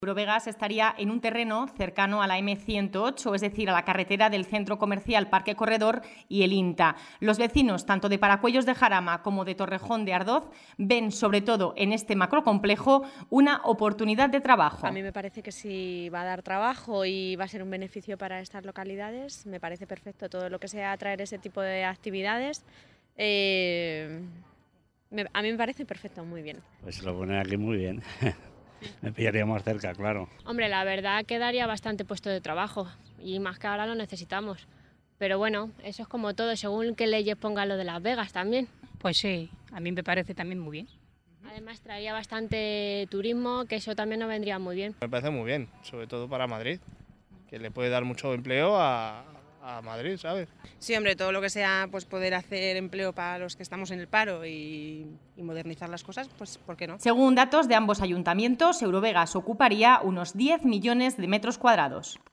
Eurovegas estaría en un terreno cercano a la M108, es decir, a la carretera del Centro Comercial Parque Corredor y el INTA. Los vecinos, tanto de Paracuellos de Jarama como de Torrejón de Ardoz, ven sobre todo en este macrocomplejo una oportunidad de trabajo. A mí me parece que si va a dar trabajo y va a ser un beneficio para estas localidades, me parece perfecto. Todo lo que sea atraer ese tipo de actividades, a mí me parece perfecto, muy bien. Pues lo ponen aquí muy bien. Me pillaría más cerca, claro. Hombre, la verdad que daría bastante puesto de trabajo y más que ahora lo necesitamos. Pero bueno, eso es como todo, según qué leyes pongan lo de Las Vegas también. Pues sí, a mí me parece también muy bien. Además traería bastante turismo, que eso también nos vendría muy bien. Me parece muy bien, sobre todo para Madrid, que le puede dar mucho empleo a Madrid, ¿sabes? Sí, hombre, todo lo que sea pues poder hacer empleo para los que estamos en el paro y modernizar las cosas, pues ¿por qué no? Según datos de ambos ayuntamientos, Eurovegas ocuparía unos 10 millones de metros cuadrados.